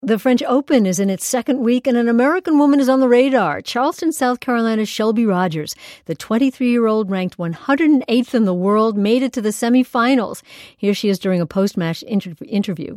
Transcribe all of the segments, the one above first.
The French Open is in its second week, and an American woman is on the radar. Charleston, South Carolina's Shelby Rogers, the 23-year-old ranked 108th in the world, made it to the semifinals. Here she is during a post-match interview.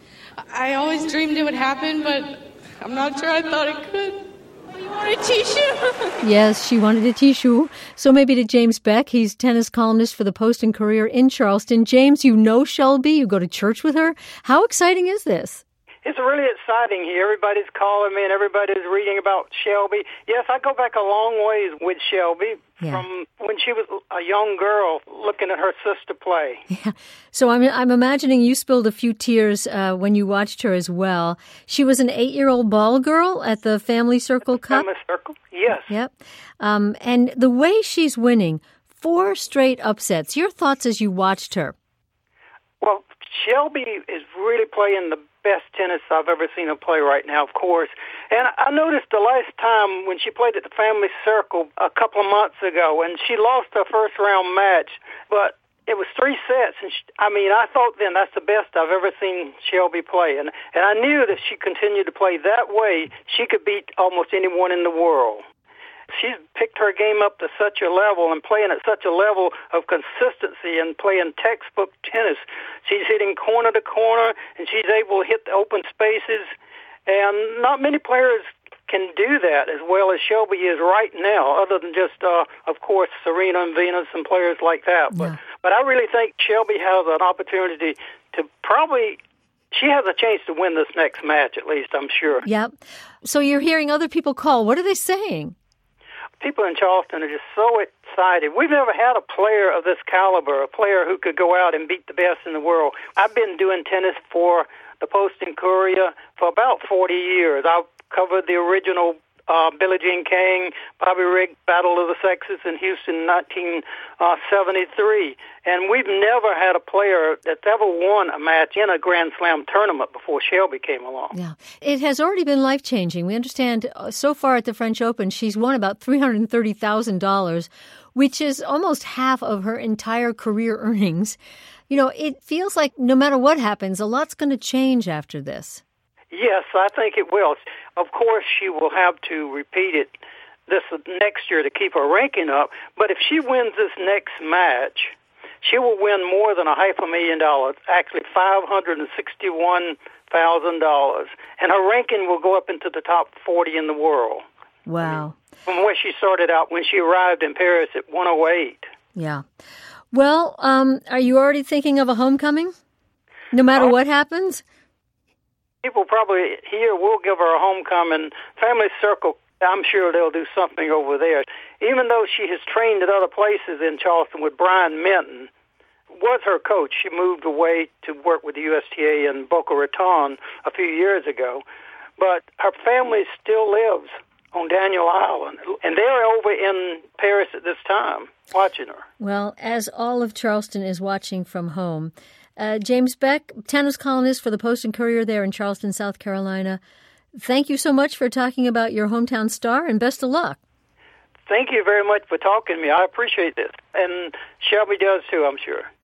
I always dreamed it would happen, but I'm not sure I thought it could. You wanted a tissue? Yes, she wanted a tissue. So maybe to James Beck. He's tennis columnist for the Post and Courier in Charleston. James, you know Shelby. You go to church with her. How exciting is this? It's really exciting here. Everybody's calling me and everybody's reading about Shelby. Yes, I go back a long ways with Shelby from when she was a young girl looking at her sister play. Yeah. So I'm imagining you spilled a few tears when you watched her as well. She was an 8-year-old ball girl at the Family Circle Cup. Family Circle, yes. Yep. And the way she's winning, 4 straight upsets. Your thoughts as you watched her? Well, Shelby is really playing the best tennis I've ever seen her play right now, of course. And I noticed the last time when she played at the Family Circle a couple of months ago, and she lost her first-round match, but it was 3 sets. And I thought then that's the best I've ever seen Shelby play. And I knew that she continued to play that way, she could beat almost anyone in the world. She's picked her game up to such a level and playing at such a level of consistency and playing textbook tennis. She's hitting corner to corner, and she's able to hit the open spaces. And not many players can do that as well as Shelby is right now, other than just, of course, Serena and Venus and players like that. Yeah. But I really think Shelby has an opportunity to she has a chance to win this next match, at least, I'm sure. Yep. So you're hearing other people call. What are they saying? People in Charleston are just so excited. We've never had a player of this caliber, a player who could go out and beat the best in the world. I've been doing tennis for the Post and Courier for about 40 years. I've covered the original Billie Jean King, Bobby Rigg Battle of the Sexes in Houston in 1973. And we've never had a player that's ever won a match in a Grand Slam tournament before Shelby came along. Yeah, it has already been life-changing. We understand so far at the French Open, she's won about $330,000, which is almost half of her entire career earnings. You know, it feels like no matter what happens, a lot's going to change after this. Yes, I think it will. Of course, she will have to repeat it this next year to keep her ranking up. But if she wins this next match, she will win more than $500,000, actually $561,000. And her ranking will go up into the top 40 in the world. Wow. From where she started out when she arrived in Paris at 108. Yeah. Well, are you already thinking of a homecoming? No matter what happens? People probably here will give her a homecoming. Family Circle, I'm sure they'll do something over there. Even though she has trained at other places in Charleston with Brian Minton, was her coach. She moved away to work with the USTA in Boca Raton a few years ago. But her family still lives on Daniel Island, and they're over in Paris at this time watching her. Well, as all of Charleston is watching from home, James Beck, tennis columnist for the Post and Courier there in Charleston, South Carolina. Thank you so much for talking about your hometown star, and best of luck. Thank you very much for talking to me. I appreciate this. And Shelby does too, I'm sure.